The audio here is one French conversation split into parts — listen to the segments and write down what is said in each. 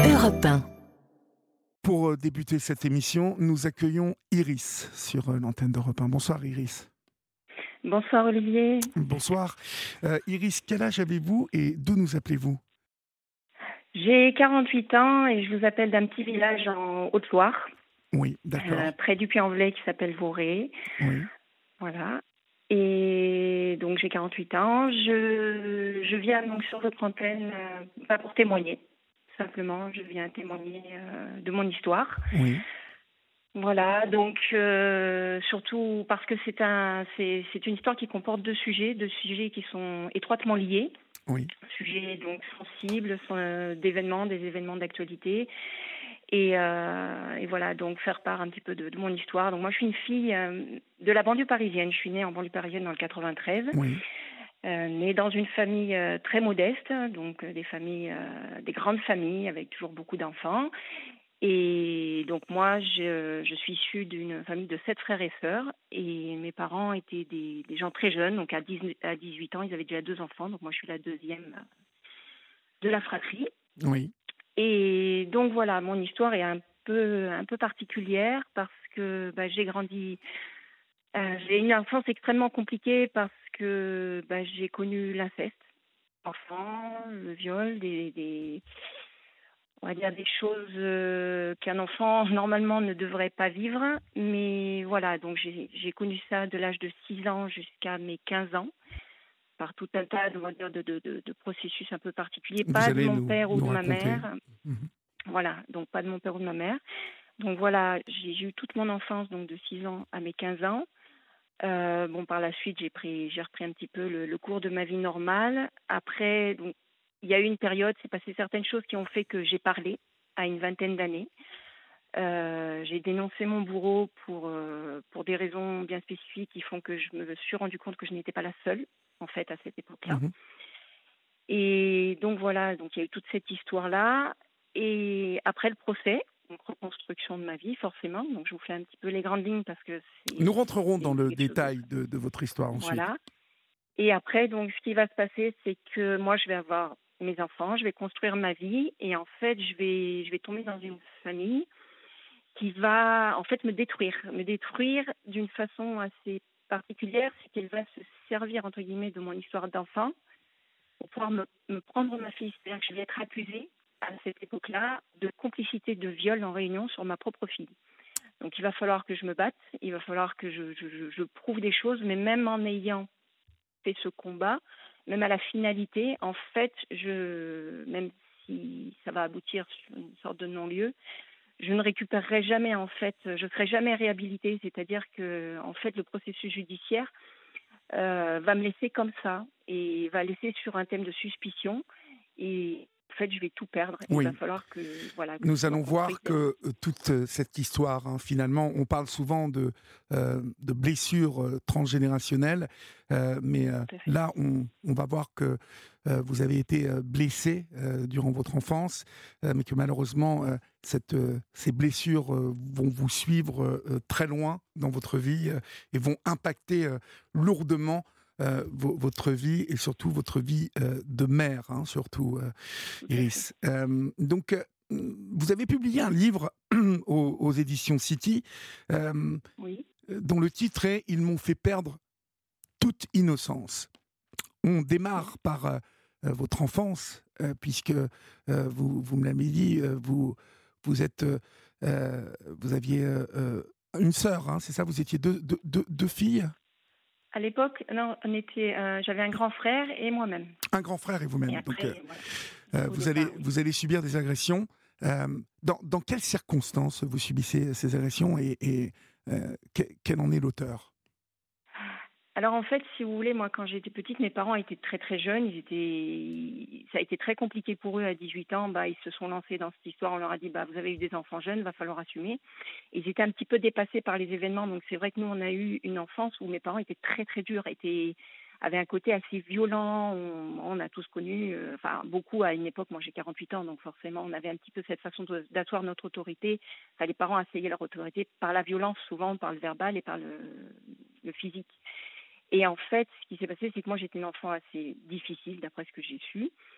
Europe 1. Pour débuter cette émission, nous accueillons Iris sur l'antenne d'Europe 1. Bonsoir Iris. Bonsoir Olivier. Bonsoir. Iris, quel âge avez-vous et d'où nous appelez-vous ? J'ai 48 ans et je vous appelle d'un petit village en Haute-Loire, Oui, d'accord. près du Puy-en-Velay qui s'appelle Voré. Oui. Voilà. Et donc j'ai 48 ans. Je viens donc sur votre antenne pas pour témoigner. Simplement, je viens témoigner de mon histoire. Oui. Voilà, donc surtout parce que c'est une histoire qui comporte deux sujets qui sont étroitement liés. Oui. Sujets donc sensibles, des événements d'actualité. Et voilà, donc faire part un petit peu de mon histoire. Donc moi, je suis une fille de la banlieue parisienne. Je suis née en banlieue parisienne dans le 93. Oui. Née dans une famille très modeste, donc des grandes familles avec toujours beaucoup d'enfants. Et donc moi, je suis issue d'une famille de 7 frères et sœurs. Et mes parents étaient des gens très jeunes. Donc à 18 ans, ils avaient déjà 2 enfants. Donc moi, je suis la deuxième de la fratrie. Oui. Et donc voilà, mon histoire est un peu particulière parce que j'ai grandi, j'ai eu une enfance extrêmement compliquée parce que j'ai connu l'inceste, enfant, le viol, on va dire des choses qu'un enfant normalement ne devrait pas vivre. Mais voilà, donc j'ai connu ça de l'âge de 6 ans jusqu'à mes 15 ans. Par tout un tas on va dire, de processus un peu particuliers, Vous pas de allez mon nous père ou de ma raconter. mère. Mhm. Voilà, donc pas de mon père ou de ma mère. Donc voilà, j'ai eu toute mon enfance, donc de 6 ans à mes 15 ans. Par la suite, j'ai repris un petit peu le cours de ma vie normale. Après, donc, il y a eu une période, c'est passé certaines choses qui ont fait que j'ai parlé à une vingtaine d'années. J'ai dénoncé mon bourreau pour des raisons bien spécifiques qui font que je me suis rendu compte que je n'étais pas la seule, en fait, à cette époque-là. Mhm. Et donc voilà, donc il y a eu toute cette histoire-là. Et après le procès, donc reconstruction de ma vie, forcément. Donc je vous fais un petit peu les grandes lignes parce que Nous rentrerons c'est dans le quelque chose de... détail de votre histoire ensuite. Voilà. Et après, donc ce qui va se passer, c'est que moi, je vais avoir mes enfants, je vais construire ma vie. Et en fait, je vais tomber dans une famille qui va en fait me détruire d'une façon assez particulière. C'est qu'elle va se servir, entre guillemets, de mon histoire d'enfant pour pouvoir me prendre ma fille. C'est-à-dire que je vais être accusée à cette époque-là de complicité de viol en réunion sur ma propre fille. Donc il va falloir que je me batte, il va falloir que je prouve des choses, mais même en ayant fait ce combat, même à la finalité, en fait, même si ça va aboutir sur une sorte de non-lieu, je ne récupérerai jamais, en fait, je ne serai jamais réhabilitée, c'est-à-dire que, en fait, le processus judiciaire va me laisser comme ça et va laisser sur un thème de suspicion et en fait je vais tout perdre. Il Oui. va falloir que Nous je me allons voir reconstruise. que toute cette histoire, finalement, on parle souvent de blessures transgénérationnelles, mais Tout à fait. là, on va voir que vous avez été blessé durant votre enfance, mais que malheureusement, ces blessures vont vous suivre très loin dans votre vie et vont impacter lourdement votre vie et surtout votre vie de mère, surtout, Tout à fait. Iris. Donc, vous avez publié un livre aux éditions City Oui. dont le titre est « Ils m'ont fait perdre toute innocence ». On démarre par votre enfance, puisque vous me l'avez dit, vous aviez une sœur, c'est ça? Vous étiez deux filles? À l'époque, non, j'avais un grand frère et moi-même. Un grand frère et Et vous-même. Donc, après, voilà. Au vous départ, oui. allez subir des agressions. Dans quelles circonstances vous subissez ces agressions et quel en est l'auteur? Alors en fait, si vous voulez, moi quand j'étais petite, mes parents étaient très très jeunes. Ça a été très compliqué pour eux à 18 ans. Ils se sont lancés dans cette histoire. On leur a dit, vous avez eu des enfants jeunes, va falloir assumer. Ils étaient un petit peu dépassés par les événements. Donc c'est vrai que nous, on a eu une enfance où mes parents étaient très très durs, avaient un côté assez violent. On a tous connu, beaucoup à une époque. Moi j'ai 48 ans, donc forcément on avait un petit peu cette façon d'asseoir notre autorité. Enfin, les parents asseyaient leur autorité par la violence, souvent par le verbal et par le physique. Et en fait, ce qui s'est passé, c'est que moi, j'étais une enfant assez difficile, d'après ce que j'ai su.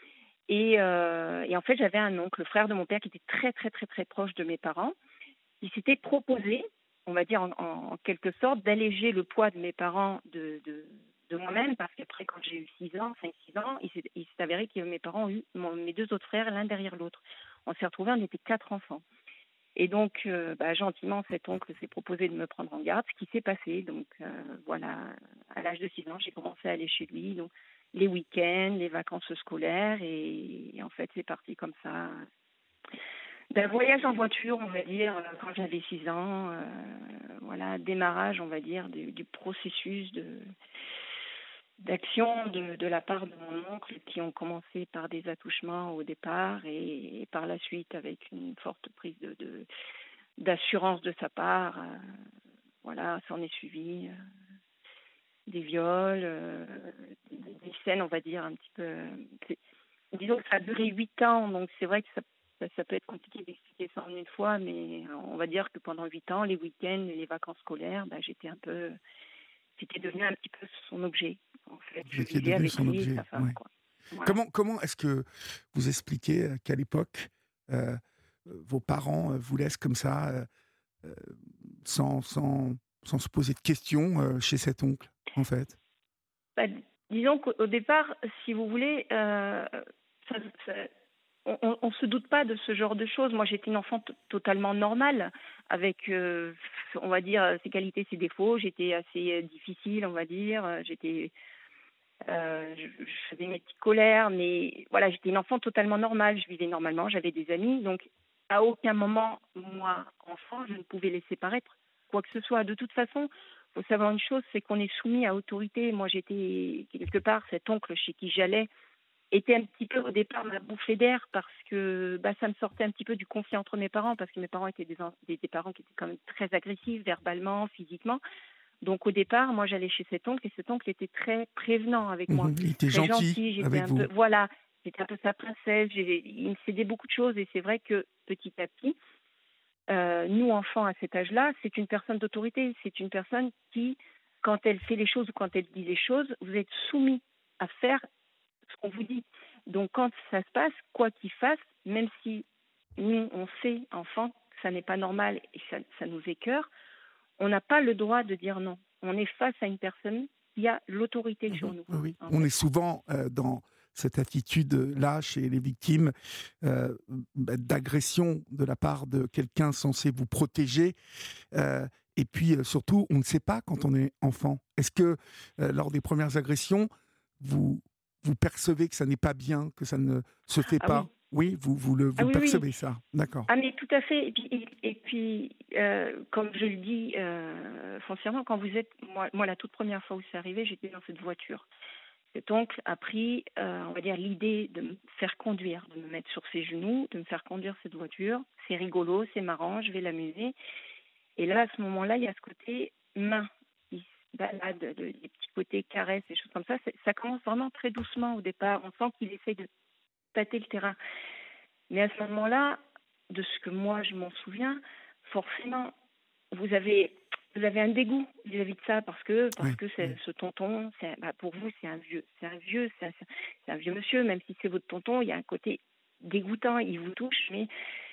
Et en fait, j'avais un oncle, le frère de mon père, qui était très, très, très, très proche de mes parents. Il s'était proposé, on va dire en quelque sorte, d'alléger le poids de mes parents de moi-même, parce qu'après, quand j'ai eu 6 ans, 5-6 ans, il s'est avéré que mes parents ont eu mes 2 autres frères l'un derrière l'autre. On s'est retrouvés, on était 4 enfants. Et donc, gentiment, cet oncle s'est proposé de me prendre en garde, ce qui s'est passé. Donc, voilà, à l'âge de 6 ans, j'ai commencé à aller chez lui. Donc, les week-ends, les vacances scolaires, et en fait, c'est parti comme ça. D'un voyage en voiture, on va dire, quand j'avais 6 ans, voilà, démarrage, on va dire, du processus d'action de la part de mon oncle, qui ont commencé par des attouchements au départ, et par la suite avec une forte prise d'assurance de sa part. Voilà, s'en est suivi des viols, des scènes, on va dire, un petit peu. Disons que ça a duré 8 ans, donc c'est vrai que ça peut être compliqué d'expliquer ça en une fois, mais on va dire que pendant 8 ans, les week-ends et les vacances scolaires, c'était devenu un petit peu son objet. En fait, Vous je étiez vivais devenu avec son lui et objet. sa femme, Ouais. quoi. Voilà. Comment est-ce que vous expliquez qu'à l'époque, euh, vos parents vous laissent comme ça, euh, sans, sans, sans se poser de questions chez cet oncle, en fait? Bah, disons qu'au départ, si vous voulez, ça, ça- on se doute pas de ce genre de choses. Moi, j'étais une enfant totalement normale, avec, on va dire, ses qualités, ses défauts. J'étais assez difficile, on va dire. Je faisais mes petites colères, mais voilà, j'étais une enfant totalement normale. Je vivais normalement, j'avais des amis. Donc, à aucun moment, moi, enfant, je ne pouvais laisser paraître quoi que ce soit. De toute façon, il faut savoir une chose, c'est qu'on est soumis à autorité. Moi, j'étais quelque part, cet oncle chez qui j'allais était un petit peu au départ ma bouffée d'air, parce que ça me sortait un petit peu du conflit entre mes parents, parce que mes parents étaient des parents qui étaient quand même très agressifs, verbalement, physiquement. Donc au départ, moi j'allais chez cet oncle, et cet oncle était très prévenant avec moi, Mhm. Il était très gentil gentil. J'étais avec un vous. peu, voilà, j'étais un peu sa princesse. Il me cédait beaucoup de choses, et c'est vrai que petit à petit, nous enfants à cet âge-là, c'est une personne d'autorité, c'est une personne qui, quand elle fait les choses ou quand elle dit les choses, vous êtes soumis à faire ce qu'on vous dit. Donc quand ça se passe, quoi qu'il fasse, même si nous on sait enfant que ça n'est pas normal et ça nous écœure, on n'a pas le droit de dire non. On est face à une personne qui a l'autorité sur Mhm. nous, Oui, oui. en On est fait. souvent dans cette attitude-là chez les victimes euh, d'agression de la part de quelqu'un censé vous protéger. Et puis surtout, on ne sait pas quand on est enfant. Est-ce que lors des premières agressions, vous, vous percevez que ça n'est pas bien, que ça ne se fait Ah oui, pas? Oui, vous ah le oui, oui. percevez ça. D'accord. Ah mais tout à fait. Et puis comme je le dis foncièrement, quand vous êtes, moi la toute première fois où c'est arrivé, j'étais dans cette voiture. Cet oncle a pris, on va dire, l'idée de me faire conduire, de me mettre sur ses genoux, de me faire conduire cette voiture. C'est rigolo, c'est marrant, je vais l'amuser. Et là, à ce moment-là, il y a ce côté main qui se balade, des petits côtés caresses, des choses comme ça. Ça commence vraiment très doucement au départ. On sent qu'il essaye de tâter le terrain. Mais à ce moment-là, de ce que moi je m'en souviens, forcément, vous avez vous avez un dégoût vis-à-vis de ça, parce Oui, que oui. ce tonton, pour vous c'est un vieux monsieur. Même si c'est votre tonton, il y a un côté dégoûtant, il vous touche, mais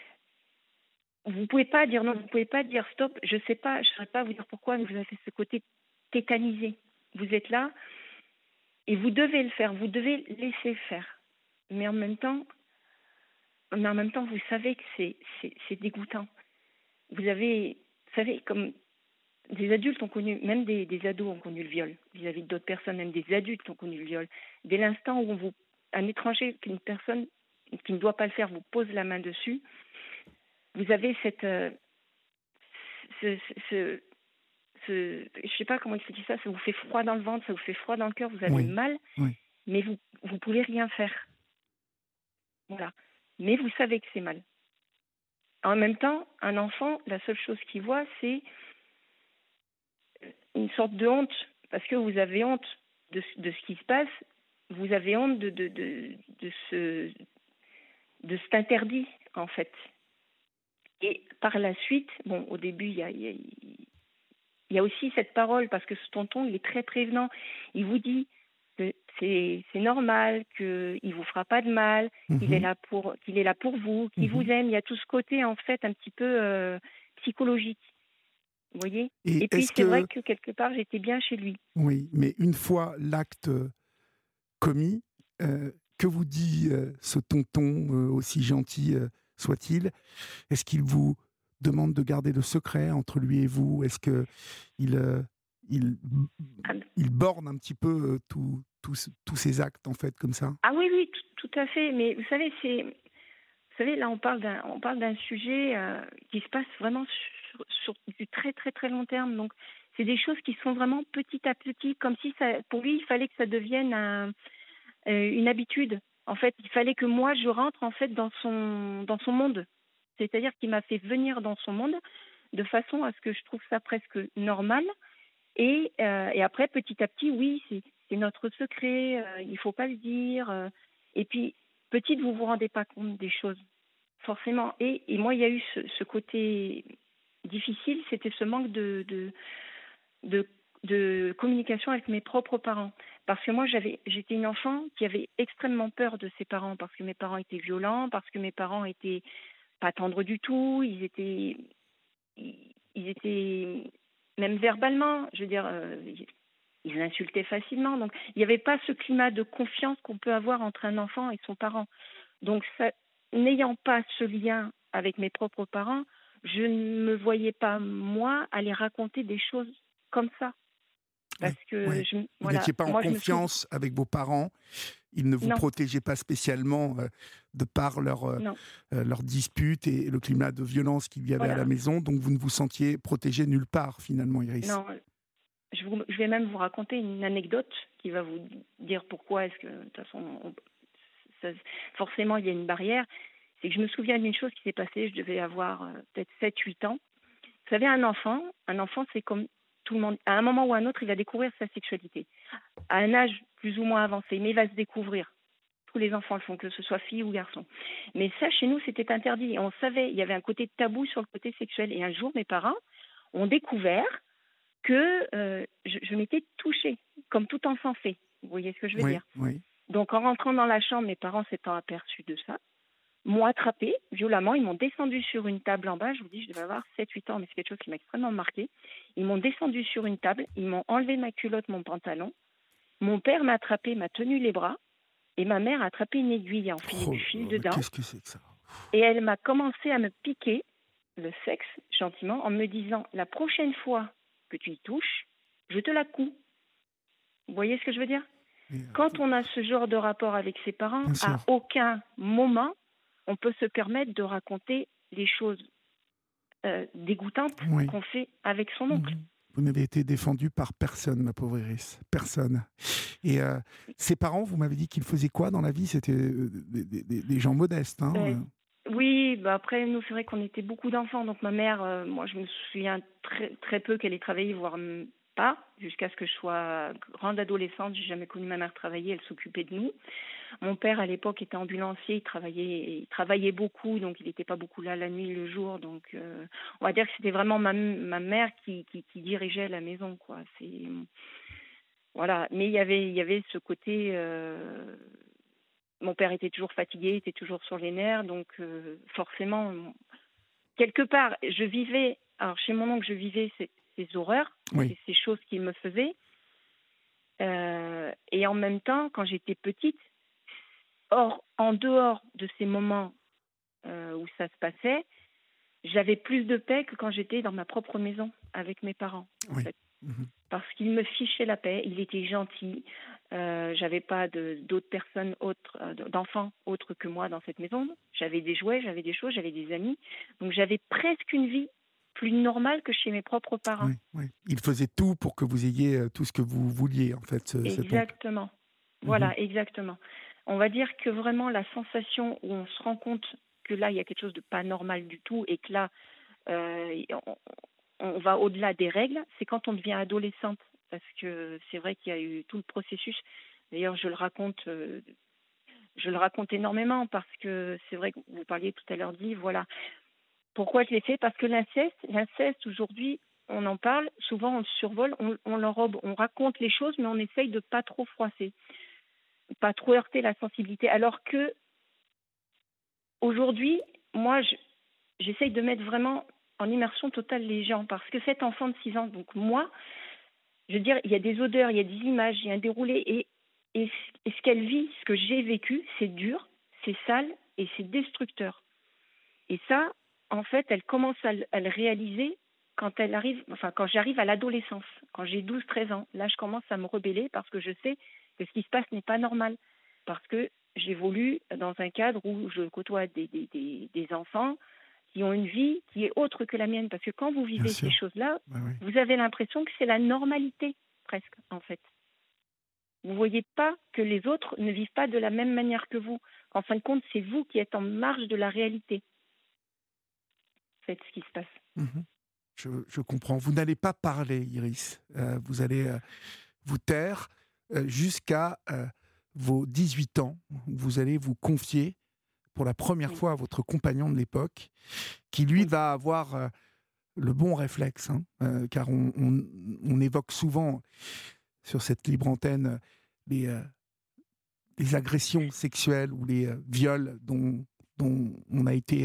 vous pouvez pas dire non, vous pouvez pas dire stop. Je sais pas, je saurais pas vous dire pourquoi, mais vous avez ce côté tétanisé. Vous êtes là et vous devez le faire, vous devez laisser faire. Mais en même temps, vous savez que c'est dégoûtant. Vous savez, comme des adultes ont connu, même des ados ont connu le viol vis-à-vis d'autres personnes, même des adultes ont connu le viol. Dès l'instant où un étranger, qu'une personne qui ne doit pas le faire, vous pose la main dessus, vous avez ce, ce, je sais pas comment expliquer ça, ça vous fait froid dans le ventre, ça vous fait froid dans le cœur, vous avez Oui, mal, oui. mais vous pouvez rien faire. Voilà. Mais vous savez que c'est mal. En même temps, un enfant, la seule chose qu'il voit, c'est une sorte de honte, parce que vous avez honte de ce qui se passe, vous avez honte de cet interdit, en fait. Et par la suite, bon, au début, il y a aussi cette parole, parce que ce tonton, il est très prévenant. Il vous dit, que c'est normal, qu'il ne vous fera pas de mal, Mhm, qu'il est là pour vous, qu'il vous mhm. aime. Il y a tout ce côté, en fait, un petit peu psychologique, vous voyez. Et Et puis, est-ce c'est vrai que, que quelque part, j'étais bien chez lui. oui, mais une fois l'acte commis, que vous dit ce tonton, aussi gentil soit-il? Est-ce qu'il vous demande de garder le secret entre lui et vous? Est-ce que il, il, Ah, il borne un petit peu tous ces actes, en fait, comme ça? ah oui, oui, tout à fait. Mais vous savez, vous savez, là, on parle d'un sujet qui se passe vraiment sur du très, très, très long terme. Donc, c'est des choses qui sont vraiment petit à petit, comme si ça, pour lui, il fallait que ça devienne une habitude. En fait, il fallait que moi, je rentre en fait dans son monde. C'est-à-dire qu'il m'a fait venir dans son monde de façon à ce que je trouve ça presque normal. Et après, petit à petit, oui, c'est notre secret, il faut pas le dire. Et puis, petite, vous vous rendez pas compte des choses, forcément. Et moi, il y a eu ce côté difficile, c'était ce manque de, de communication avec mes propres parents. Parce que moi, j'étais une enfant qui avait extrêmement peur de ses parents, parce que mes parents étaient violents, parce que mes parents étaient pas tendres du tout, ils étaient même verbalement, je veux dire, ils insultaient facilement. Donc, il n'y avait pas ce climat de confiance qu'on peut avoir entre un enfant et son parent. Donc, n'ayant pas ce lien avec mes propres parents, je ne me voyais pas, moi, aller raconter des choses comme ça. Oui, Parce que, oui. Vous voilà, n'étiez pas en moi, je me souviens. confiance avec vos parents. Ils ne vous Non, protégeaient pas spécialement de par non, leur dispute et le climat de violence qu'il y avait à la voilà. maison. Donc vous ne vous sentiez protégé nulle part, finalement, Iris. Non, je vais même vous raconter une anecdote qui va vous dire pourquoi est-ce que, de toute façon, ça- forcément, il y a une barrière. C'est que je me souviens d'une chose qui s'est passée, je devais avoir peut-être 7 8 ans. Vous savez, un enfant, c'est comme tout le monde. À un moment ou à un autre, il va découvrir sa sexualité. À un âge plus ou moins avancé, mais il va se découvrir. Tous les enfants le font, que ce soit fille ou garçon. Mais ça, chez nous, c'était interdit. Et on savait, il y avait un côté tabou sur le côté sexuel. Et un jour, mes parents ont découvert que je m'étais touchée, comme tout enfant fait. Vous voyez ce que je veux Oui, dire? oui. Donc, en rentrant dans la chambre, mes parents s'étant aperçus de ça, m'ont attrapée violemment. Ils m'ont descendu sur une table en bas. Je vous dis, je devais avoir 7 8 ans, mais c'est quelque chose qui m'a extrêmement marqué. Ils m'ont descendu sur une table. Ils m'ont enlevé ma culotte, mon pantalon. Mon père m'a attrapé, m'a tenu les bras. Et ma mère a attrapé une aiguille et a enfilé Oh du là fil là, mais dedans. qu'est-ce que c'est que ça? Et elle m'a commencé à me piquer le sexe gentiment en me disant, la prochaine fois que tu y touches, je te la couds. Vous voyez ce que je veux dire? Mais, Quand on a ce genre de rapport avec ses parents, bien à sûr. aucun moment on peut se permettre de raconter les choses dégoûtantes Oui. qu'on fait avec son oncle. Mhm. Vous n'avez été défendue par personne, ma pauvre Iris. Personne. Et ses parents, vous m'avez dit qu'ils faisaient quoi dans la vie? C'était des gens modestes, hein Euh, oui, bah après, nous, c'est vrai qu'on était beaucoup d'enfants. Donc, ma mère, moi, je me souviens très, très peu qu'elle ait travaillé, voire pas, jusqu'à ce que je sois grande adolescente. J'ai jamais connu ma mère travailler, elle s'occupait de nous. Mon père, à l'époque, était ambulancier, il travaillait beaucoup, donc il n'était pas beaucoup là la nuit, le jour. Donc, on va dire que c'était vraiment ma mère qui dirigeait la maison, quoi. Voilà. Mais il y avait ce côté. Mon père était toujours fatigué, était toujours sur les nerfs, donc forcément, quelque part, je vivais. Alors, chez mon oncle, je vivais ces horreurs, Oui. ces choses qu'il me faisait. Et en même temps, quand j'étais petite, en dehors de ces moments où ça se passait, j'avais plus de paix que quand j'étais dans ma propre maison avec mes parents, en Oui. fait. Mhm. Parce qu'il me fichait la paix, il était gentil, j'avais pas d'autres personnes autres, d'enfants autres que moi dans cette maison. J'avais des jouets, j'avais des choses, j'avais des amis. Donc j'avais presque une vie plus normale que chez mes propres parents. Oui, oui. Il faisait tout pour que vous ayez tout ce que vous vouliez, en fait, cet oncle. Exactement. Mhm. Voilà, exactement. On va dire que vraiment la sensation où on se rend compte que là, il y a quelque chose de pas normal du tout et que là, euh, on, on va au-delà des règles, c'est quand on devient adolescente. Parce que c'est vrai qu'il y a eu tout le processus. D'ailleurs, je le raconte énormément parce que c'est vrai que vous parliez tout à l'heure dit, voilà. Pourquoi je l'ai fait? Parce que l'inceste aujourd'hui, on en parle, souvent on le survole, on l'enrobe, on raconte les choses, mais on essaye de pas trop froisser, pas trop heurter la sensibilité. Alors que aujourd'hui, moi, j'essaye de mettre vraiment en immersion totale les gens, parce que cet enfant de 6 ans, donc moi, je veux dire, il y a des odeurs, il y a des images, il y a un déroulé, et ce qu'elle vit, ce que j'ai vécu, c'est dur, c'est sale et c'est destructeur. Et ça, en fait, elle commence à le réaliser quand elle arrive, enfin, quand j'arrive à l'adolescence, quand j'ai 12, 13 ans. Là, je commence à me rebeller parce que je sais que ce qui se passe n'est pas normal. Parce que j'évolue dans un cadre où je côtoie des enfants qui ont une vie qui est autre que la mienne. Parce que quand vous Bien vivez ces sûr. choses-là, Ouais, ouais. vous avez l'impression que c'est la normalité, presque, en fait. Vous ne voyez pas que les autres ne vivent pas de la même manière que vous. En fin de compte, c'est vous qui êtes en marge de la réalité. Faites ce qui se passe. Mhm. Je comprends. Vous n'allez pas parler, Iris. Vous allez vous taire jusqu'à vos 18 ans. Vous allez vous confier pour la première Oui, fois à votre compagnon de l'époque, qui lui oui, va avoir le bon réflexe, hein, car on évoque souvent sur cette libre antenne les, euh, les agressions sexuelles ou les viols dont on a été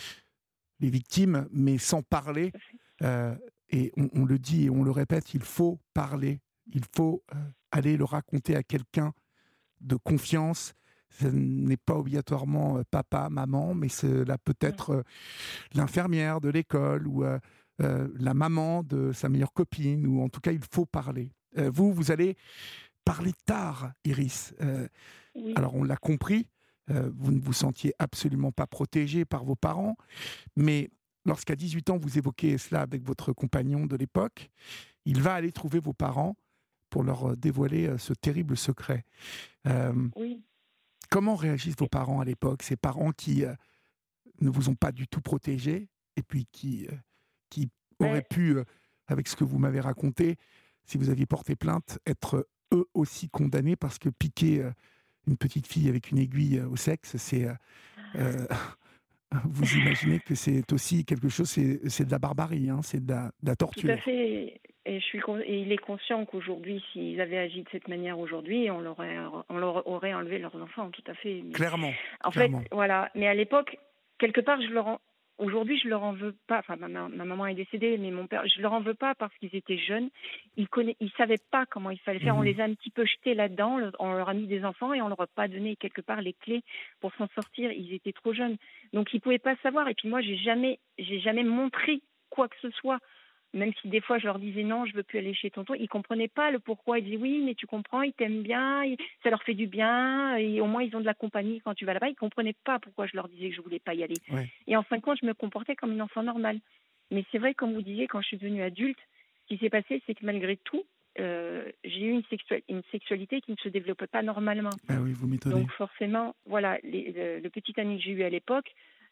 les victimes, mais sans parler. tout à fait. euh, et on le dit et on le répète, il faut parler, il faut aller le raconter à quelqu'un de confiance. Ce n'est pas obligatoirement papa, maman, mais cela peut Non. être l'infirmière de l'école ou la maman de sa meilleure copine, ou en tout cas, il faut parler. Vous allez parler tard, Iris. Oui, Alors, on l'a compris, vous ne vous sentiez absolument pas protégée par vos parents, mais lorsqu'à 18 ans, vous évoquez cela avec votre compagnon de l'époque, il va aller trouver vos parents pour leur dévoiler ce terrible secret. Euh, oui. Comment réagissent vos parents à l'époque, ces parents qui ne vous ont pas du tout protégé et puis qui auraient Ben, pu, avec ce que vous m'avez raconté, si vous aviez porté plainte, être eux aussi condamnés parce que piquer une petite fille avec une aiguille au sexe, c'est... euh, vous imaginez que c'est aussi quelque chose, c'est de la barbarie, hein, c'est de la tout à torture. fait. Et il est conscient qu'aujourd'hui, s'ils avaient agi de cette manière aujourd'hui, on leur aurait enlevé leurs enfants, tout à fait. Mais Clairement, en fait, clairement. voilà. Mais à l'époque, quelque part, aujourd'hui, je leur en veux pas. Enfin, ma maman est décédée, mais mon père, je leur en veux pas parce qu'ils étaient jeunes. Ils savaient pas comment il fallait faire. On Mhm. les a un petit peu jetés là-dedans. On leur a mis des enfants et on leur a pas donné quelque part les clés pour s'en sortir. Ils étaient trop jeunes, donc ils pouvaient pas savoir. Et puis moi, j'ai jamais montré quoi que ce soit. Même si des fois je leur disais non, je veux plus aller chez tonton, ils comprenaient pas le pourquoi. Ils disaient oui, mais tu comprends, ils t'aiment bien, ça leur fait du bien, et au moins ils ont de la compagnie quand tu vas là-bas. Ils comprenaient pas pourquoi je leur disais que je voulais pas y aller. Ouais. Et en fin de compte, je me comportais comme une enfant normale. Mais c'est vrai, comme vous disiez, quand je suis devenue adulte, ce qui s'est passé, c'est que malgré tout, j'ai eu une sexualité qui ne se développait pas normalement. Ah oui, vous m'étonnez. Donc forcément, voilà, le petit ami que j'ai eu à l'époque,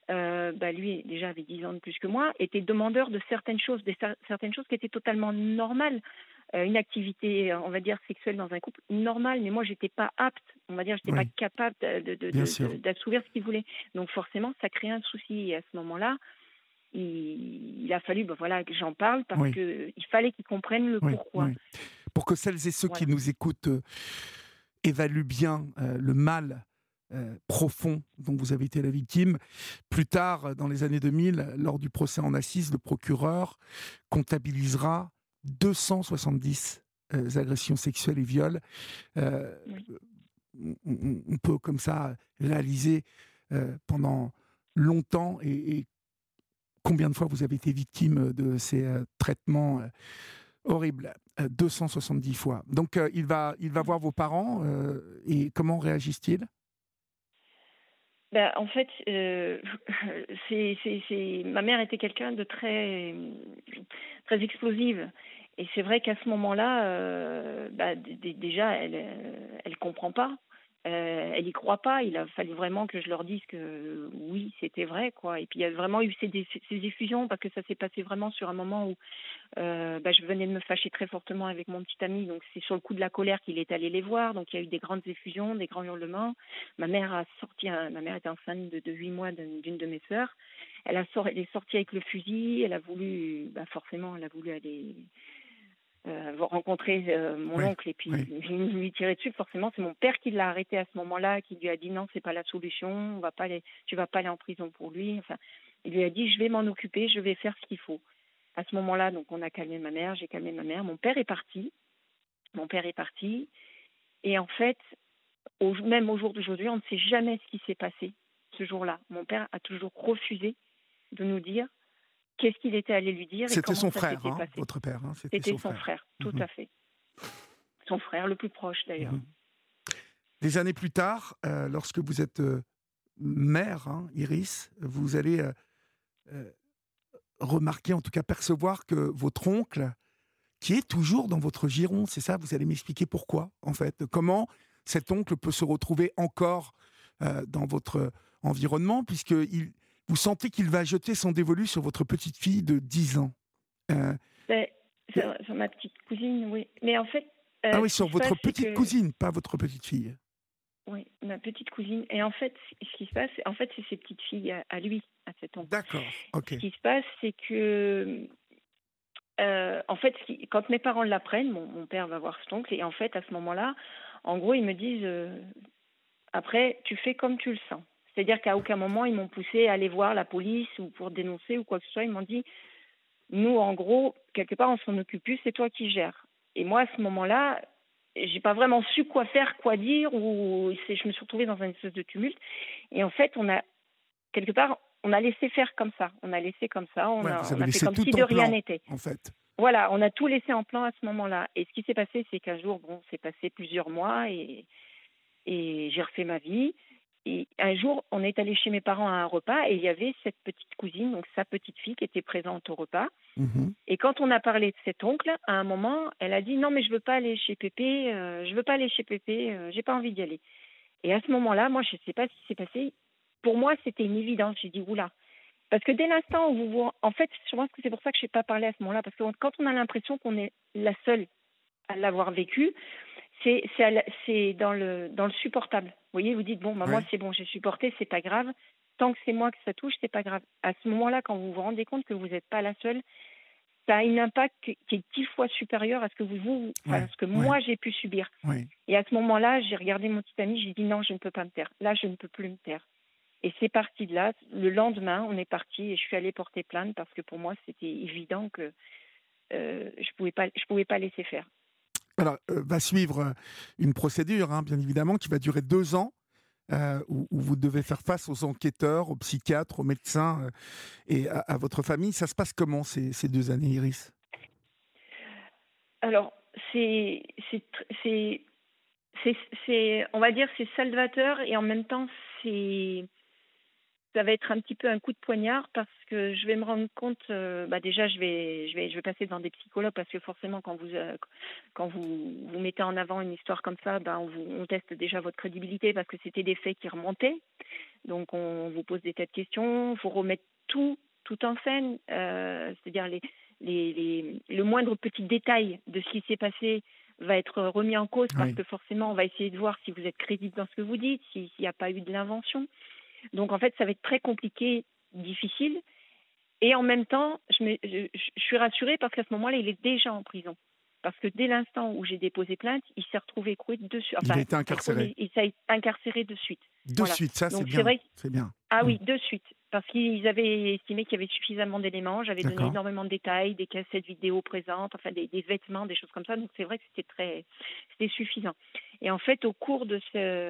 lui déjà avait 10 ans de plus que moi, était demandeur de certaines choses, certaines choses qui étaient totalement normales. Une activité, on va dire, sexuelle dans un couple, normale, mais moi, j'étais pas apte, on va dire, j'étais pas Oui, capable bien sûr. d'assouvir ce qu'il voulait. Donc forcément, ça crée un souci. Et à ce moment-là, il a fallu voilà, que j'en parle parce Oui, qu'il fallait qu'il comprenne le oui, pourquoi. oui. Pour que celles et ceux qui Voilà. nous écoutent évaluent bien le mal profond dont vous avez été la victime. Plus tard, dans les années 2000, lors du procès en assises, le procureur comptabilisera 270 agressions sexuelles et viols. Euh, Oui. on peut comme ça réaliser pendant longtemps et combien de fois vous avez été victime de ces traitements horribles. 270 fois. Donc il va voir vos parents et comment réagissent-ils? En fait, ma mère était quelqu'un de très explosive. Et c'est vrai qu'à ce moment-là, déjà, elle comprend pas. Elle y croit pas. Il a fallu vraiment que je leur dise que oui, c'était vrai, quoi. Et puis il y a vraiment eu ces effusions parce que ça s'est passé vraiment sur un moment où je venais de me fâcher très fortement avec mon petit ami, donc c'est sur le coup de la colère qu'il est allé les voir. Donc il y a eu des grandes effusions, des grands hurlements. Ma mère était enceinte de 8 mois d'une de mes sœurs. Elle est sortie avec le fusil. Elle a voulu, bah forcément, elle a voulu aller rencontrer mon Oui, oncle et puis oui. lui tirer dessus. Forcément, c'est mon père qui l'a arrêté à ce moment-là, qui lui a dit non, c'est pas la solution. Tu vas pas aller en prison pour lui. Enfin, il lui a dit je vais m'en occuper, je vais faire ce qu'il faut. À ce moment-là, donc on a calmé ma mère, j'ai calmé ma mère. Mon père est parti. Mon père est parti. Et en fait, même au jour d'aujourd'hui, on ne sait jamais ce qui s'est passé ce jour-là. Mon père a toujours refusé de nous dire qu'est-ce qu'il était allé lui dire et C'était comment son ça frère, s'était hein, passé. votre père, hein, c'était C'était son son frère. frère, tout Mhm, à fait. Son frère, le plus proche d'ailleurs. mhm. Des années plus tard, lorsque vous êtes mère, hein, Iris, vous allez euh, remarquer, en tout cas percevoir que votre oncle, qui est toujours dans votre giron, c'est ça? Vous allez m'expliquer pourquoi, en fait. Comment cet oncle peut se retrouver encore dans votre environnement, puisque vous sentez qu'il va jeter son dévolu sur votre petite fille de 10 ans. Euh, Ben, euh, sur ma petite cousine, oui. Mais en fait, ah oui, ce qui sur se passe, votre c'est petite que cousine, pas votre petite fille. oui, ma petite cousine. Et en fait, ce qui se passe, en fait, c'est ses petites filles à lui, à cet oncle. D'accord, ok. Ce qui se passe, c'est que en fait, quand mes parents l'apprennent, mon père va voir cet oncle et en fait, à ce moment-là, en gros, ils me disent après, tu fais comme tu le sens. C'est-à-dire qu'à aucun moment, ils m'ont poussé à aller voir la police ou pour dénoncer ou quoi que ce soit. Ils m'ont dit, nous, en gros, quelque part, on s'en occupe plus, c'est toi qui gères. Et moi, à ce moment-là, j'ai pas vraiment su quoi faire, quoi dire, ou je me suis retrouvée dans un espèce de tumulte. Et en fait, quelque part, on a laissé faire comme ça. On a laissé comme ça. Ouais, vous On avez a fait laissé comme si tout de en rien plan, n'était. en fait. Voilà, on a tout laissé en plan à ce moment-là. Et ce qui s'est passé, c'est qu'un jour, bon, c'est passé plusieurs mois et j'ai refait ma vie. Et un jour, on est allé chez mes parents à un repas et il y avait cette petite cousine, donc sa petite fille, qui était présente au repas. Mhm. Et quand on a parlé de cet oncle, à un moment, elle a dit non, mais je veux pas aller chez Pépé, je veux pas aller chez Pépé, j'ai pas envie d'y aller. Et à ce moment-là, moi, je sais pas ce qui s'est passé. Pour moi, c'était une évidence. J'ai dit oula, parce que dès l'instant où en fait, je pense que c'est pour ça que je n'ai pas parlé à ce moment-là, parce que quand on a l'impression qu'on est la seule à l'avoir vécu, c'est dans le supportable. Vous voyez, vous dites bon, bah, moi Ouais, c'est bon, j'ai supporté, c'est pas grave. Tant que c'est moi que ça touche, c'est pas grave. À ce moment-là, quand vous vous rendez compte que vous n'êtes pas la seule, ça a un impact qui est 10 fois supérieur à ce que enfin, ouais, ce que ouais, moi j'ai pu subir. ouais. Et à ce moment-là, j'ai regardé mon petit ami, j'ai dit non, je ne peux pas me taire. Là, je ne peux plus me taire. Et c'est parti de là. Le lendemain, on est parti et je suis allée porter plainte parce que pour moi, c'était évident que je pouvais pas laisser faire. Alors, va suivre une procédure, hein, bien évidemment, qui va durer 2 ans, où vous devez faire face aux enquêteurs, aux psychiatres, aux médecins et à votre famille. Ça se passe comment ces 2 années, Iris? Alors, c'est, c'est, tr- on va dire, c'est salvateur et en même temps, c'est, ça va être un petit peu un coup de poignard parce que je vais me rendre compte, bah déjà, je vais passer devant des psychologues parce que forcément, quand vous mettez en avant une histoire comme ça, ben on teste déjà votre crédibilité parce que c'était des faits qui remontaient. Donc, on vous pose des tas de questions, il faut remettre tout en scène, c'est-à-dire le moindre petit détail de ce qui s'est passé va être remis en cause parce Oui. que forcément, on va essayer de voir si vous êtes crédible dans ce que vous dites, s'il n'y a pas eu de l'invention. Donc, en fait, ça va être très compliqué, difficile. Et en même temps, je suis rassurée parce qu'à ce moment-là, il est déjà en prison. Parce que dès l'instant où j'ai déposé plainte, il s'est retrouvé écroué de suite. Il a Enfin, été incarcéré. il s'est incarcéré de suite. De Voilà. suite, ça c'est Donc c'est bien. vrai. C'est bien. Ah Mm. oui, de suite. Parce qu'ils avaient estimé qu'il y avait suffisamment d'éléments. J'avais donné D'accord. énormément de détails, des cassettes vidéo présentes, enfin des vêtements, des choses comme ça. Donc c'est vrai que c'était suffisant. Et en fait, au cours de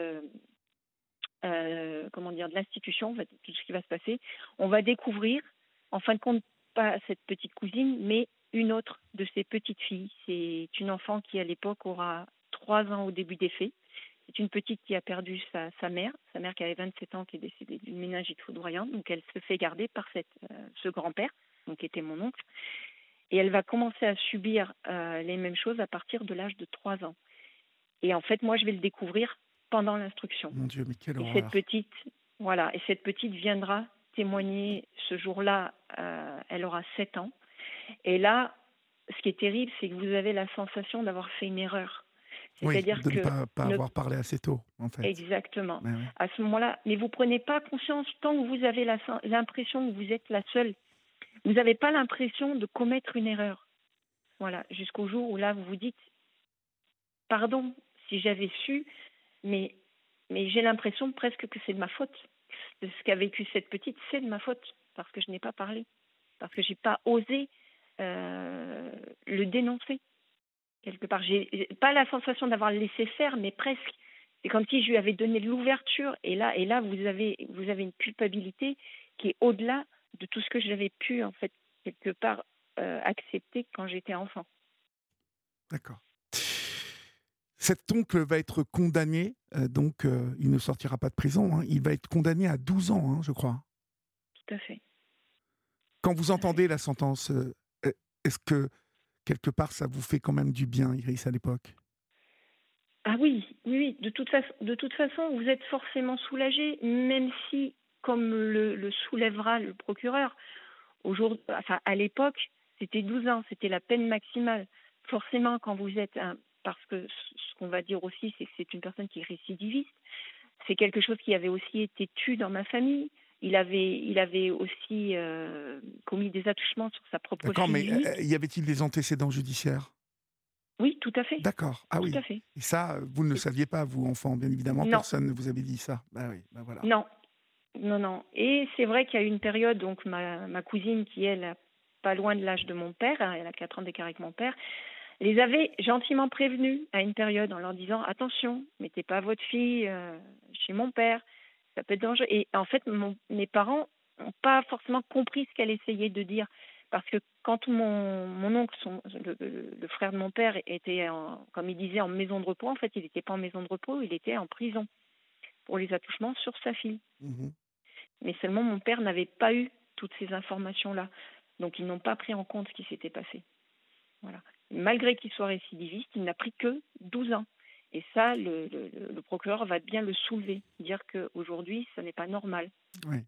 comment dire, de l'institution, en fait, tout ce qui va se passer, on va découvrir, en fin de compte, pas cette petite cousine, mais une autre de ses petites filles. C'est une enfant qui, à l'époque, aura 3 ans au début des faits. C'est une petite qui a perdu sa mère qui avait 27 ans, qui est décédée d'une méningite foudroyante. Donc, elle se fait garder par ce grand-père, donc qui était mon oncle. Et elle va commencer à subir les mêmes choses à partir de l'âge de 3 ans. Et en fait, moi, je vais le découvrir pendant l'instruction. Mon Dieu, mais quelle Et cette horreur. petite, voilà, et cette petite viendra témoigner ce jour-là. Elle aura 7 ans. Et là, ce qui est terrible, c'est que vous avez la sensation d'avoir fait une erreur. Oui, C'est-à-dire de ne que pas ne avoir parlé assez tôt, en fait. exactement. Ouais, ouais. À ce moment-là, mais vous prenez pas conscience tant que vous avez l'impression que vous êtes la seule. Vous n'avez pas l'impression de commettre une erreur. Voilà, jusqu'au jour où là vous vous dites pardon si j'avais su, mais j'ai l'impression presque que c'est de ma faute. De ce qu'a vécu cette petite, c'est de ma faute parce que je n'ai pas parlé, parce que j'ai pas osé le dénoncer. Quelque part, j'ai pas la sensation d'avoir laissé faire, mais presque. C'est comme si je lui avais donné de l'ouverture. Et là, vous avez une culpabilité qui est au-delà de tout ce que j'avais pu, en fait, quelque part, accepter quand j'étais enfant. D'accord. Cet oncle va être condamné, donc il ne sortira pas de prison, hein. Il va être condamné à 12 ans, hein, je crois. Tout à fait. Quand vous Tout à fait. entendez la sentence, est-ce que, quelque part, ça vous fait quand même du bien, Iris, à l'époque? Ah oui, oui, oui. De toute façon, vous êtes forcément soulagé, même si, comme le soulèvera le procureur, aujourd'hui, enfin, à l'époque, c'était 12 ans, c'était la peine maximale. Forcément, quand vous êtes parce que ce qu'on va dire aussi, c'est que c'est une personne qui est récidiviste. C'est quelque chose qui avait aussi été tu dans ma famille. Il avait aussi commis des attouchements sur sa propre D'accord, fille mais unique. y avait-il des antécédents judiciaires? Oui, tout à fait, D'accord, ah tout oui. à fait. Et ça, vous ne le Et- saviez pas, vous, enfant, bien évidemment, non, personne ne vous avait dit ça. Bah oui, bah voilà. non, non, non. Et c'est vrai qu'il y a eu une période, donc ma cousine qui, elle, pas loin de l'âge de mon père, hein, elle a 4 ans d'écart avec mon père, les avait gentiment prévenus à une période en leur disant attention, mettez pas votre fille chez mon père, ça peut être dangereux. Et en fait, mes parents n'ont pas forcément compris ce qu'elle essayait de dire. Parce que quand mon oncle, le frère de mon père, était, comme il disait, en maison de repos, en fait, il n'était pas en maison de repos, il était en prison pour les attouchements sur sa fille. Mmh. Mais seulement mon père n'avait pas eu toutes ces informations-là. Donc ils n'ont pas pris en compte ce qui s'était passé. Voilà. Malgré qu'il soit récidiviste, il n'a pris que 12 ans. Et ça, le procureur va bien le soulever, dire qu'aujourd'hui, ça n'est pas normal. Oui.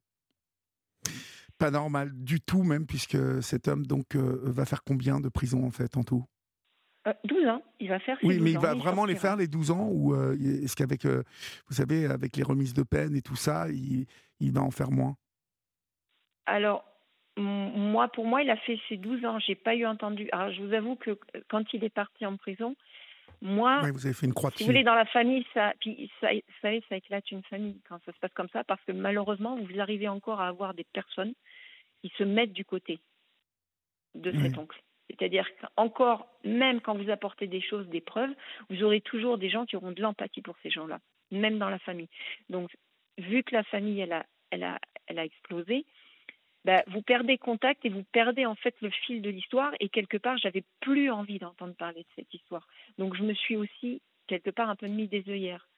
Pas normal du tout même, puisque cet homme donc, va faire combien de prison, en fait, en tout? 12 ans, il va faire ses Oui, mais 12 il ans va et il vraiment les sortira. faire les 12 ans ou, est-ce qu'avec, vous savez, avec les remises de peine et tout ça, il va en faire moins? Alors, moi, pour moi, il a fait ses 12 ans. J'ai pas eu entendu. Alors, je vous avoue que quand il est parti en prison, moi, Oui, vous avez fait une croix si vous voulez, dessus. dans la famille, vous savez, ça éclate une famille quand ça se passe comme ça, parce que malheureusement, vous arrivez encore à avoir des personnes qui se mettent du côté de cet Oui, oncle. C'est-à-dire qu'encore, même quand vous apportez des choses, des preuves, vous aurez toujours des gens qui auront de l'empathie pour ces gens-là, même dans la famille. Donc, vu que la famille, elle a explosé, bah, vous perdez contact et vous perdez en fait le fil de l'histoire. Et quelque part, j'avais plus envie d'entendre parler de cette histoire. Donc, je me suis aussi quelque part un peu mis des œillères.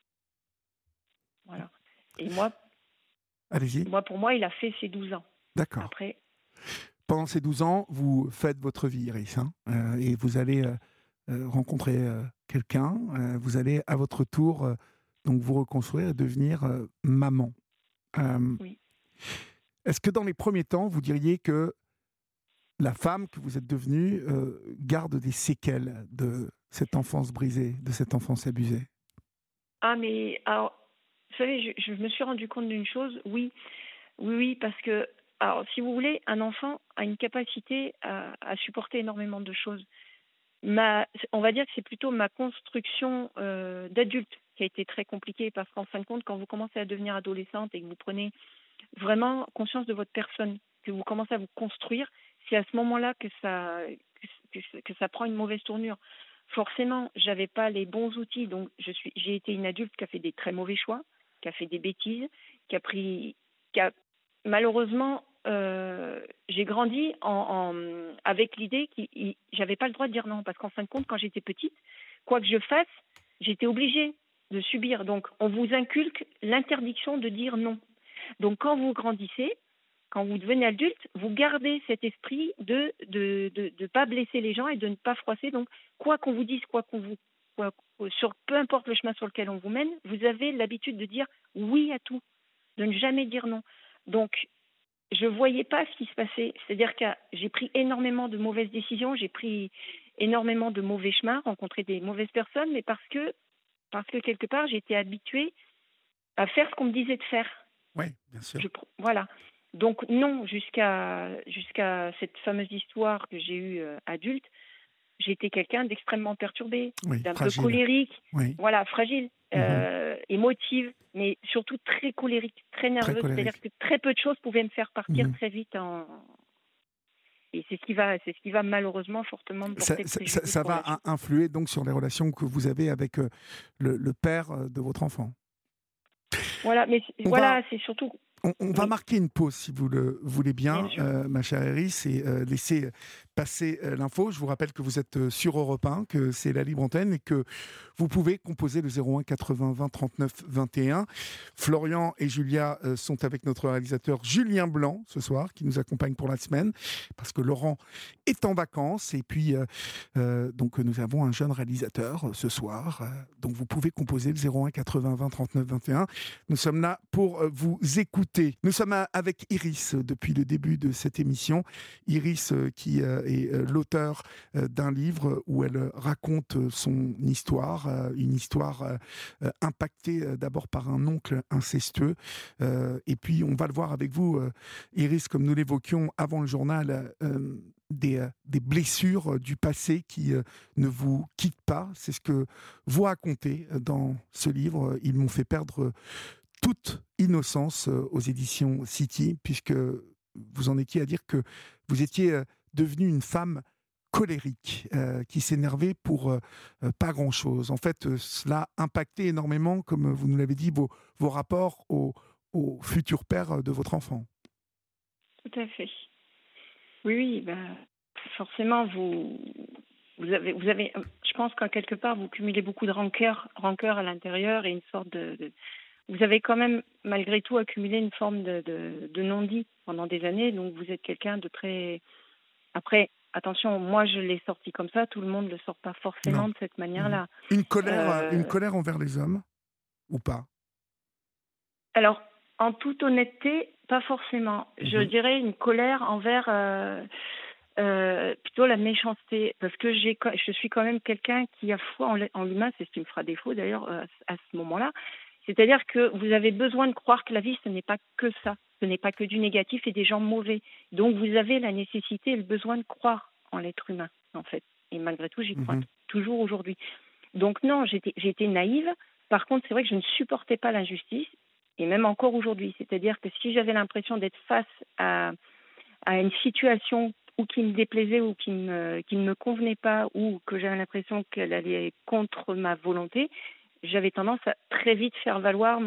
Voilà. Et allez-y. pour moi, il a fait ses 12 ans. D'accord. Après, Pendant ces 12 ans, vous faites votre vie, Iris, hein, et vous allez, rencontrer, quelqu'un, vous allez à votre tour, donc vous reconstruire et devenir, maman. Hem, oui. Est-ce que dans les premiers temps, vous diriez que la femme que vous êtes devenue, garde des séquelles de cette enfance brisée, de cette enfance abusée? Ah, mais alors, vous savez, je me suis rendu compte d'une chose. Oui, oui, oui, parce que, alors, si vous voulez, un enfant a une capacité à supporter énormément de choses. On va dire que c'est plutôt ma construction d'adulte qui a été très compliquée parce qu'en fin de compte, quand vous commencez à devenir adolescente et que vous prenez vraiment conscience de votre personne, que vous commencez à vous construire, c'est à ce moment-là que ça prend une mauvaise tournure. Forcément, j'avais pas les bons outils, donc j'ai été une adulte qui a fait des très mauvais choix, qui a fait des bêtises, qui a malheureusement, j'ai grandi avec l'idée que j'avais pas le droit de dire non, parce qu'en fin de compte, quand j'étais petite, quoi que je fasse, j'étais obligée de subir. Donc, on vous inculque l'interdiction de dire non. Donc, quand vous grandissez, quand vous devenez adulte, vous gardez cet esprit de pas blesser les gens et de ne pas froisser. Donc, quoi qu'on vous dise, quoi, peu importe le chemin sur lequel on vous mène, vous avez l'habitude de dire oui à tout, de ne jamais dire non. Donc, je voyais pas ce qui se passait. C'est-à-dire que j'ai pris énormément de mauvaises décisions, j'ai pris énormément de mauvais chemins, rencontré des mauvaises personnes, mais parce que quelque part, j'étais habituée à faire ce qu'on me disait de faire. Oui, bien sûr. Voilà. Donc non, jusqu'à cette fameuse histoire que j'ai eue adulte, j'étais quelqu'un d'extrêmement perturbé, Oui, d'un peu fragile. colérique, Oui. voilà, fragile, Mhm. émotive, mais surtout très colérique, très Très nerveuse. C'est-à-dire colérique. que très peu de choses pouvaient me faire partir Mhm. très vite et c'est ce qui va malheureusement fortement me porter préjudice Ça pour va la suite. influer donc sur les relations que vous avez avec le père de votre enfant. Voilà, mais On va, voilà, c'est surtout. on va Oui, marquer une pause, si vous le voulez bien bien, sûr. ma chère Iris, et laisser passer l'info. Je vous rappelle que vous êtes sur Europe 1, que c'est la libre antenne et que vous pouvez composer le 01 80 20 39 21. Florian et Julia sont avec notre réalisateur Julien Blanc ce soir, qui nous accompagne pour la semaine, parce que Laurent est en vacances. Et puis, donc, nous avons un jeune réalisateur ce soir. Donc, vous pouvez composer le 01 80 20 39 21. Nous sommes là pour vous écouter. Nous sommes avec Iris depuis le début de cette émission. Iris qui est l'auteur d'un livre où elle raconte son histoire, une histoire impactée d'abord par un oncle incestueux. Et puis on va le voir avec vous, Iris, comme nous l'évoquions avant le journal, des blessures du passé qui ne vous quittent pas. C'est ce que vous racontez dans ce livre. Ils m'ont fait perdre toute innocence aux éditions City, puisque vous en étiez à dire que vous étiez devenue une femme colérique, qui s'énervait pour pas grand-chose. En fait, cela impactait énormément, comme vous nous l'avez dit, vos rapports au futur père de votre enfant. Tout à fait. Oui, oui, ben, forcément, vous avez, je pense qu'en quelque part, vous cumulez beaucoup de rancœur à l'intérieur et une sorte vous avez quand même, malgré tout, accumulé une forme de non-dit pendant des années. Donc, vous êtes quelqu'un de très. Après, attention, moi, je l'ai sorti comme ça. Tout le monde ne le sort pas Non. forcément de cette Mhm. manière-là. Une Euh, colère envers les hommes, ou pas? alors, en toute honnêteté, pas forcément. Je Mhm. dirais une colère envers plutôt la méchanceté, parce que je suis quand même quelqu'un qui a foi en l'humain, c'est ce qui me fera défaut d'ailleurs à ce moment-là. C'est-à-dire que vous avez besoin de croire que la vie, ce n'est pas que ça, ce n'est pas que du négatif et des gens mauvais. Donc vous avez la nécessité et le besoin de croire en l'être humain, en fait. Et malgré tout, j'y crois Mhm. toujours aujourd'hui. Donc non, j'étais naïve. Par contre, c'est vrai que je ne supportais pas l'injustice, et même encore aujourd'hui. C'est-à-dire que si j'avais l'impression d'être face à une situation ou qui me déplaisait ou qui ne me convenait pas ou que j'avais l'impression qu'elle allait contre ma volonté, j'avais tendance à très vite faire valoir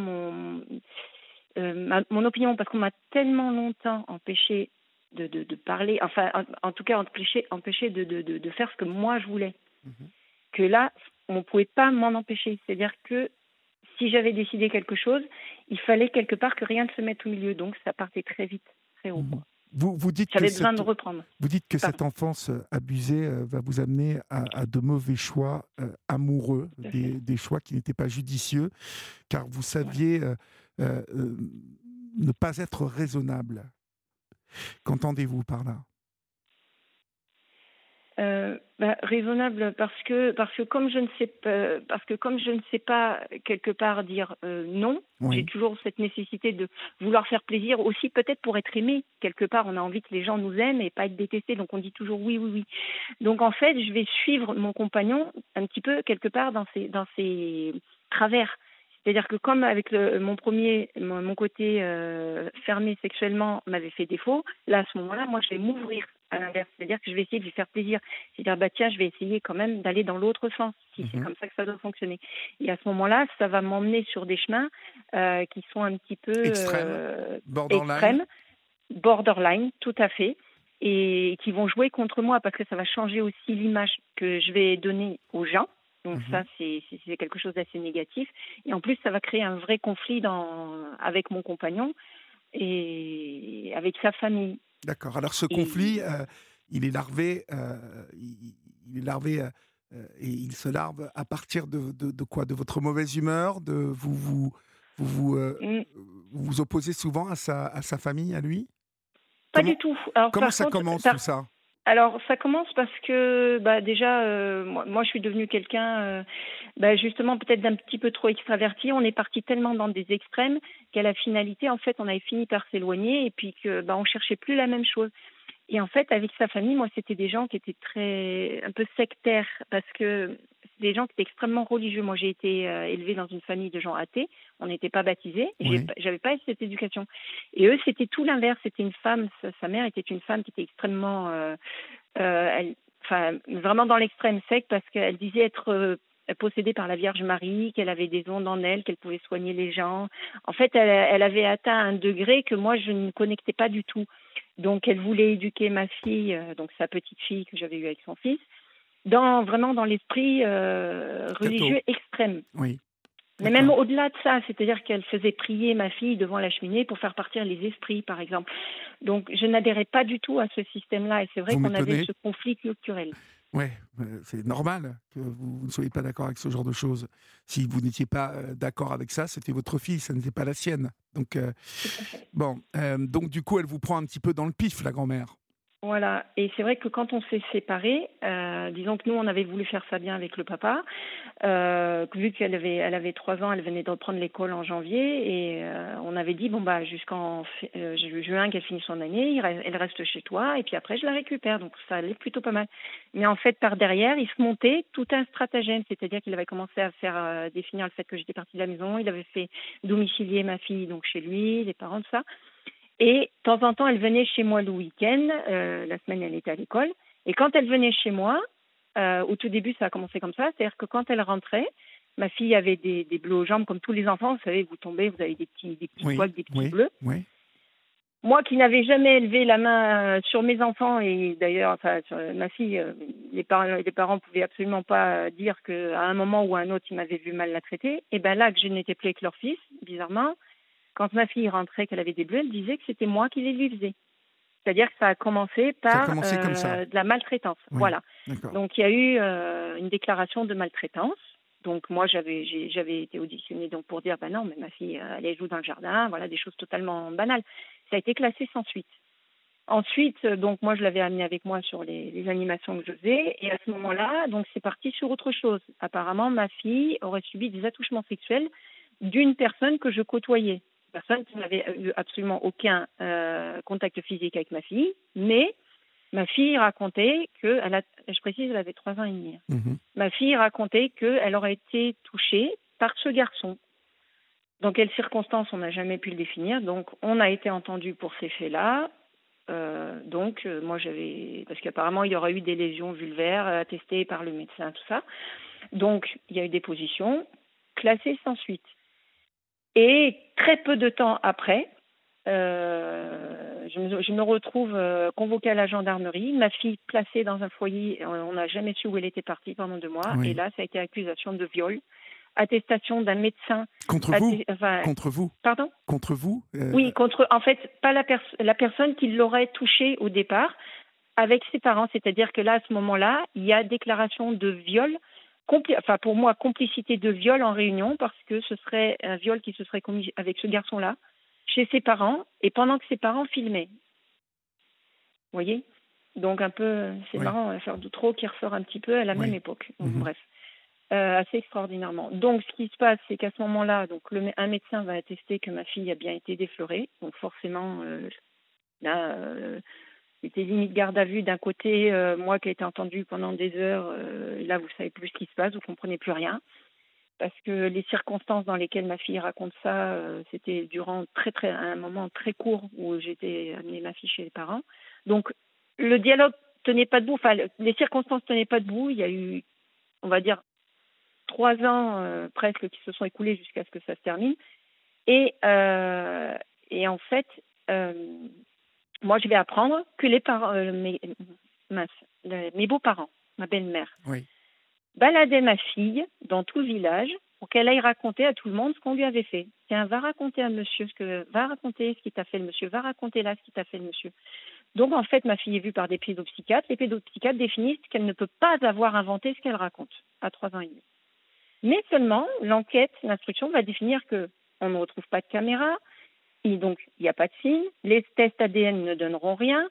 mon opinion parce qu'on m'a tellement longtemps empêché de parler, enfin en tout cas empêché de faire ce que moi je voulais, Mhm. que là, on ne pouvait pas m'en empêcher. C'est-à-dire que si j'avais décidé quelque chose, il fallait quelque part que rien ne se mette au milieu. Donc ça partait très vite, très haut, Mhm. quoi. Vous dites que J'avais besoin de reprendre. vous dites que Pardon. cette enfance abusée va vous amener à de mauvais choix amoureux, Tout à fait. des choix qui n'étaient pas judicieux, car vous Voilà. saviez euh, euh, ne pas être raisonnable. Qu'entendez-vous par là? Raisonnable parce que comme je ne sais pas quelque part dire non, j'ai Oui. toujours cette nécessité de vouloir faire plaisir aussi peut-être pour être aimé quelque part. On a envie que les gens nous aiment et pas être détestés, donc on dit toujours oui, oui, oui. Donc en fait, je vais suivre mon compagnon un petit peu quelque part dans ses travers. C'est-à-dire que comme avec mon côté fermé sexuellement m'avait fait défaut, là à ce moment-là, moi je vais m'ouvrir à l'inverse. C'est-à-dire que je vais essayer de lui faire plaisir. C'est-à-dire bah tiens, je vais essayer quand même d'aller dans l'autre sens, si c'est Mhm. comme ça que ça doit fonctionner. Et à ce moment-là, ça va m'emmener sur des chemins qui sont un petit peu Extrême, borderline. extrêmes, borderline, tout à fait, et qui vont jouer contre moi parce que ça va changer aussi l'image que je vais donner aux gens. Donc ça, Mhm. c'est quelque chose d'assez négatif. Et en plus, ça va créer un vrai conflit avec mon compagnon et avec sa famille. D'accord. Alors ce conflit, Et il est larvé, il est larvé et il se larve à partir de quoi? De votre mauvaise humeur, de vous vous mm, vous opposez souvent à sa famille, à lui? Pas du tout. Alors, Comment par ça contre, commence tout ça? alors, ça commence parce que, déjà, moi, je suis devenue quelqu'un, justement, peut-être d'un petit peu trop extraverti. On est parti tellement dans des extrêmes qu'à la finalité, en fait, on avait fini par s'éloigner et puis que, on cherchait plus la même chose. Et en fait, avec sa famille, moi, c'était des gens qui étaient un peu sectaires parce que c'est des gens qui étaient extrêmement religieux. Moi, j'ai été élevée dans une famille de gens athées. On n'était pas baptisés. Oui. J'avais pas cette éducation. Et eux, c'était tout l'inverse. C'était une femme. Sa mère était une femme qui était extrêmement, vraiment dans l'extrême secte parce qu'elle disait être possédée par la Vierge Marie, qu'elle avait des ondes en elle, qu'elle pouvait soigner les gens. En fait, elle avait atteint un degré que moi, je ne connectais pas du tout. Donc, elle voulait éduquer ma fille, donc sa petite fille que j'avais eue avec son fils, vraiment dans l'esprit Catho. religieux extrême. Oui. Mais même D'accord. au-delà de ça, c'est-à-dire qu'elle faisait prier ma fille devant la cheminée pour faire partir les esprits, par exemple. Donc, je n'adhérais pas du tout à ce système-là. Et c'est vrai Vous qu'on avait m'étonnez. ce conflit culturel. Ouais, c'est normal que vous ne soyez pas d'accord avec ce genre de choses. Si vous n'étiez pas d'accord avec ça, c'était votre fille, ça n'était pas la sienne. Donc, Tout à fait. donc du coup, elle vous prend un petit peu dans le pif, la grand-mère. Voilà, et c'est vrai que quand on s'est séparés, disons que nous on avait voulu faire ça bien avec le papa, vu elle avait 3 ans, elle venait de reprendre l'école en janvier et on avait dit jusqu'en juin qu'elle finisse son année, elle reste chez toi et puis après je la récupère, donc ça allait plutôt pas mal. Mais en fait par derrière il se montait tout un stratagème, c'est-à-dire qu'il avait commencé à faire définir le fait que j'étais partie de la maison, il avait fait domicilier ma fille donc chez lui, les parents, tout ça. Et de temps en temps, elle venait chez moi le week-end. La semaine, elle était à l'école. Et quand elle venait chez moi, au tout début, ça a commencé comme ça. C'est-à-dire que quand elle rentrait, ma fille avait des bleus aux jambes, comme tous les enfants. Vous savez, vous tombez, vous avez des petits Oui, poils, des petits oui, bleus. oui. Moi qui n'avais jamais élevé la main sur mes enfants, et d'ailleurs, sur ma fille, les parents pouvaient absolument pas dire qu'à un moment ou à un autre, ils m'avaient vu mal la traiter. Et bien là, que je n'étais plus avec leur fils, bizarrement, quand ma fille rentrait, qu'elle avait des bleus, elle disait que c'était moi qui les lui faisais. C'est-à-dire que ça a commencé Ça a par commencé comme ça. de la maltraitance. Oui, Voilà. d'accord. Donc il y a eu une déclaration de maltraitance. Donc moi j'avais été auditionnée donc pour dire non mais ma fille elle joue dans le jardin, voilà des choses totalement banales. Ça a été classé sans suite. Ensuite donc moi je l'avais amenée avec moi sur les animations que je faisais et à ce moment-là donc c'est parti sur autre chose. Apparemment ma fille aurait subi des attouchements sexuels d'une personne que je côtoyais. Personne qui n'avait eu absolument aucun contact physique avec ma fille, mais ma fille racontait je précise, elle avait 3 ans et demi. Mhm. Ma fille racontait qu'elle aurait été touchée par ce garçon. Dans quelles circonstances, on n'a jamais pu le définir. Donc, on a été entendu pour ces faits-là. Moi, parce qu'apparemment, il y aurait eu des lésions vulvaires attestées par le médecin, tout ça. Donc, il y a eu des positions classées sans suite. Et très peu de temps après, je me retrouve convoquée à la gendarmerie, ma fille placée dans un foyer, on n'a jamais su où elle était partie pendant 2 mois, Oui. et là, ça a été accusation de viol, attestation d'un médecin. Contre vous Contre vous Pardon ? Contre vous Oui, en fait, pas la personne qui l'aurait touchée au départ, avec ses parents, c'est-à-dire que là, à ce moment-là, il y a déclaration de viol, pour moi, complicité de viol en réunion, parce que ce serait un viol qui se serait commis avec ce garçon-là, chez ses parents, et pendant que ses parents filmaient. Vous voyez ? Donc un peu, c'est Oui. marrant, l'affaire Doutreau qui ressort un petit peu à la même époque. Donc, bref, assez extraordinairement. Donc ce qui se passe, c'est qu'à ce moment-là, donc un médecin va attester que ma fille a bien été déflorée. Donc forcément, c'était limite garde à vue d'un côté, moi qui ai été entendue pendant des heures, là vous savez plus ce qui se passe, vous comprenez plus rien. Parce que les circonstances dans lesquelles ma fille raconte ça, c'était durant un moment très court où j'étais amenée ma fille chez les parents. Donc le dialogue tenait pas debout, les circonstances tenaient pas debout. Il y a eu, on va dire, 3 ans presque qui se sont écoulés jusqu'à ce que ça se termine. Et en fait, moi je vais apprendre que les parents, mes beaux-parents, ma belle-mère, baladait ma fille dans tout le village pour qu'elle aille raconter à tout le monde ce qu'on lui avait fait. Tiens, va raconter à monsieur va raconter ce qui t'a fait le monsieur, va raconter là ce qui t'a fait le monsieur. Donc en fait, ma fille est vue par des pédopsychiatres. Les pédopsychiatres définissent qu'elle ne peut pas avoir inventé ce qu'elle raconte à 3 ans et demi. Mais seulement, l'instruction va définir qu'on ne retrouve pas de caméra, Et donc, il n'y a pas de signe. Les tests ADN ne donneront rien.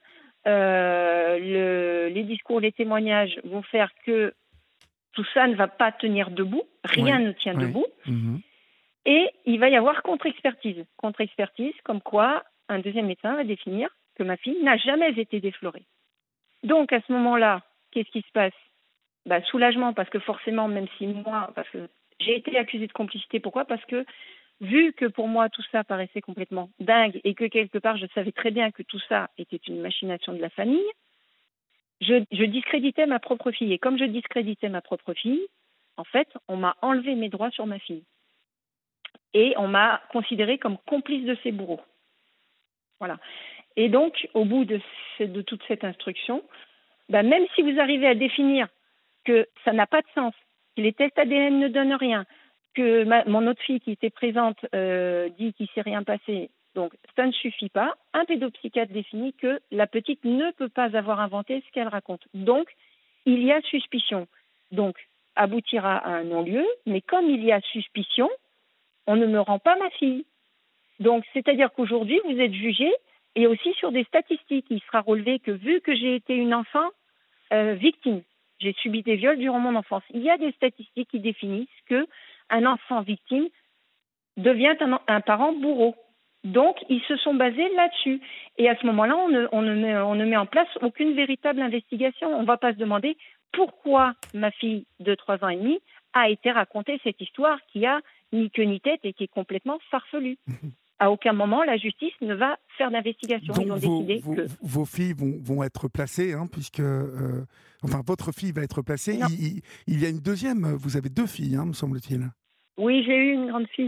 Les discours, les témoignages vont faire que tout ça ne va pas tenir debout. Rien Oui, ne tient oui. debout. Et il va y avoir contre-expertise. Contre-expertise, comme quoi un deuxième médecin va définir que ma fille n'a jamais été déflorée. Donc, à ce moment-là, qu'est-ce qui se passe? Soulagement, parce que forcément, même si moi, parce que j'ai été accusée de complicité, pourquoi? Parce que vu que pour moi tout ça paraissait complètement dingue et que quelque part je savais très bien que tout ça était une machination de la famille, je discréditais ma propre fille. Et comme je discréditais ma propre fille, en fait, on m'a enlevé mes droits sur ma fille. Et on m'a considérée comme complice de ses bourreaux. Voilà. Et donc, au bout de toute cette instruction, même si vous arrivez à définir que ça n'a pas de sens, que les tests ADN ne donnent rien, que mon autre fille qui était présente dit qu'il ne s'est rien passé, donc ça ne suffit pas. Un pédopsychiatre définit que la petite ne peut pas avoir inventé ce qu'elle raconte. Donc, il y a suspicion. Donc, aboutira à un non-lieu, mais comme il y a suspicion, on ne me rend pas ma fille. Donc, c'est-à-dire qu'aujourd'hui, vous êtes jugé, et aussi sur des statistiques, il sera relevé que vu que j'ai été une enfant victime, j'ai subi des viols durant mon enfance, il y a des statistiques qui définissent qu'un enfant victime devient un parent bourreau. Donc, ils se sont basés là-dessus. Et à ce moment-là, on ne met en place aucune véritable investigation. On ne va pas se demander pourquoi ma fille de 3 ans et demi a été racontée cette histoire qui a ni queue ni tête et qui est complètement farfelue. À aucun moment, la justice ne va faire d'investigation. Donc Ils ont décidé que... vos filles vont être placées, puisque... enfin, votre fille va être placée. Il y a une deuxième... Vous avez 2 filles, me semble-t-il. Oui, j'ai eu une grande fille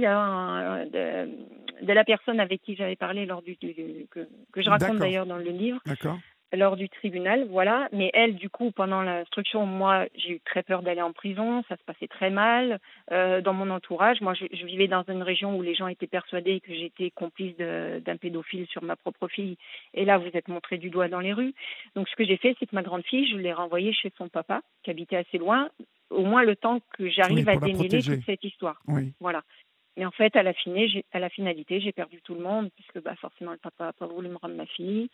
de la personne avec qui j'avais parlé lors que je raconte d'ailleurs dans le livre. D'accord. Lors du tribunal, voilà. Mais elle, du coup, pendant l'instruction, moi, j'ai eu très peur d'aller en prison. Ça se passait très mal dans mon entourage. Moi, je vivais dans une région où les gens étaient persuadés que j'étais complice d'un pédophile sur ma propre fille. Et là, vous êtes montré du doigt dans les rues. Donc, ce que j'ai fait, c'est que ma grande fille, je l'ai renvoyée chez son papa, qui habitait assez loin, au moins le temps que j'arrive à démêler toute cette histoire. Oui. Voilà. Mais en fait, à la finalité, j'ai perdu tout le monde, puisque forcément, le papa n'a pas voulu me rendre ma fille.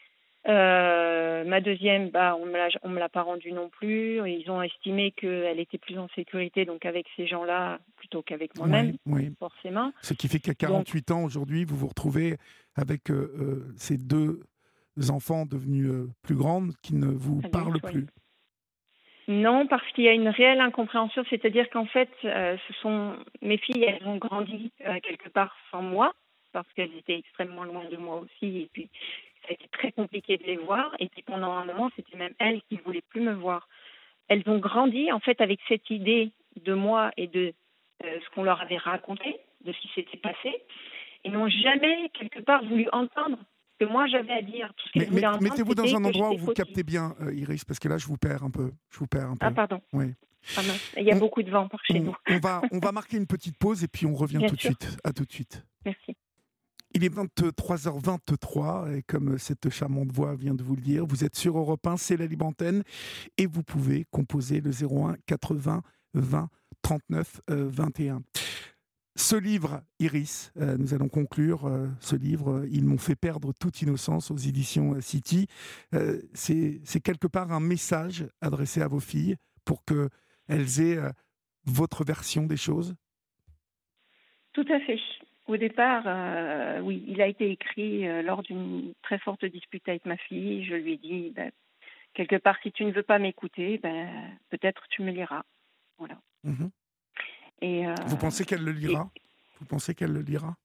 Ma deuxième, on me l'a pas rendue non plus. Ils ont estimé qu'elle était plus en sécurité donc avec ces gens-là plutôt qu'avec moi-même, forcément. Ce qui fait qu'à 48 ans aujourd'hui, vous vous retrouvez avec ces 2 enfants devenus plus grandes qui ne vous parlent plus. Non, parce qu'il y a une réelle incompréhension, c'est-à-dire qu'en fait, mes filles, elles ont grandi quelque part sans moi, parce qu'elles étaient extrêmement loin de moi aussi, et puis ça a été très compliqué de les voir, et puis pendant un moment, c'était même elles qui ne voulaient plus me voir. Elles ont grandi, en fait, avec cette idée de moi et de ce qu'on leur avait raconté, de ce qui s'était passé, et n'ont jamais, quelque part, voulu entendre ce que moi j'avais à dire. Tout ce qu'elles voulaient entendre, mettez-vous dans un endroit où vous captez bien, Iris, parce que là, je vous perds un peu. Ah, pardon. Oui. Ah mince. Il y a beaucoup de vent par chez nous. On va marquer une petite pause et puis on revient tout de suite. À tout de suite. Merci. Il est 23h23 et comme cette charmante voix vient de vous le dire, vous êtes sur Europe 1, c'est la libre antenne et vous pouvez composer le 01 80 20 39 21. Ce livre, Iris, nous allons conclure ce livre, Ils m'ont fait perdre toute innocence aux éditions City. C'est quelque part un message adressé à vos filles pour qu'elles aient votre version des choses? Tout à fait. Au départ, oui, il a été écrit lors d'une très forte dispute avec ma fille. Je lui ai dit, quelque part, si tu ne veux pas m'écouter, peut-être tu me liras. Voilà. Mmh. Et vous pensez qu'elle le lira? Vous pensez qu'elle le lira?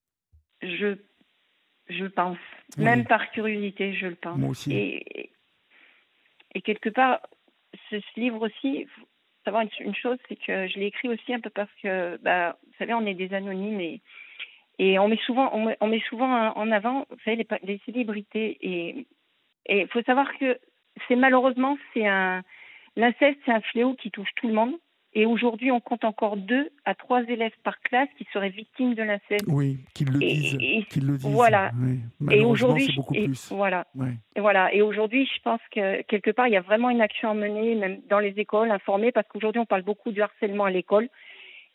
Je pense. Oui. Même par curiosité, je le pense. Moi aussi. Et quelque part, ce livre aussi, il faut savoir une chose, c'est que je l'ai écrit aussi un peu parce que, vous savez, on est des anonymes et on met souvent en avant, vous savez, les célébrités. Et il faut savoir que l'inceste, c'est un fléau qui touche tout le monde. Et aujourd'hui, on compte encore 2 à 3 élèves par classe qui seraient victimes de l'inceste. Oui, qu'ils le disent. Voilà. Oui. Et aujourd'hui, c'est beaucoup plus. Voilà. Ouais. Et voilà. Et aujourd'hui, je pense que quelque part, il y a vraiment une action à mener, même dans les écoles, informer, parce qu'aujourd'hui, on parle beaucoup du harcèlement à l'école.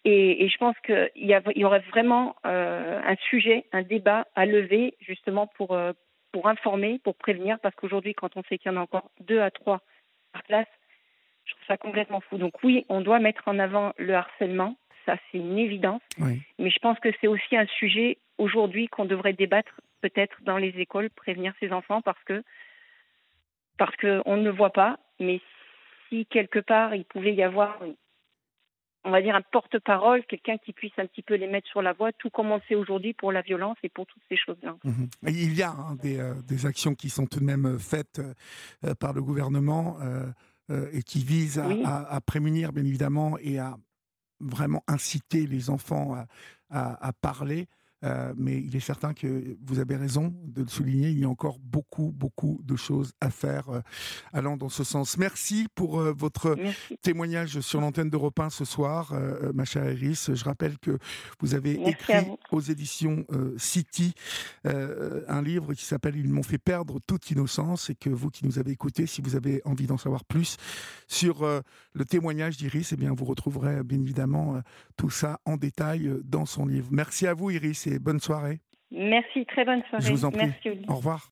Et je pense qu'il y aurait vraiment un sujet, un débat à lever justement pour informer, pour prévenir, parce qu'aujourd'hui, quand on sait qu'il y en a encore 2 à 3 par classe, je trouve ça complètement fou. Donc oui, on doit mettre en avant le harcèlement, ça c'est une évidence, Oui. mais je pense que c'est aussi un sujet aujourd'hui qu'on devrait débattre peut-être dans les écoles, prévenir ces enfants parce qu'on ne le voit pas, mais si quelque part il pouvait y avoir, on va dire, un porte-parole, quelqu'un qui puisse un petit peu les mettre sur la voie, tout comme on le fait aujourd'hui pour la violence et pour toutes ces choses-là. Mhm. Et il y a des actions qui sont tout de même faites par le gouvernement et qui visent Oui, à prémunir, bien évidemment, et à vraiment inciter les enfants à parler. Mais il est certain que vous avez raison de le souligner, il y a encore beaucoup, beaucoup de choses à faire allant dans ce sens. Merci pour votre merci. témoignage sur l'antenne d'Europe 1 ce soir, ma chère Iris. Je rappelle que vous avez Merci à écrit vous. aux éditions City un livre qui s'appelle Ils m'ont fait perdre toute innocence, et que vous qui nous avez écoutés, si vous avez envie d'en savoir plus sur le témoignage d'Iris, eh bien vous retrouverez bien évidemment tout ça en détail dans son livre. Merci à vous Iris et bonne soirée. Merci, très bonne Je vous soirée. en prie. Merci Olivier. Au revoir.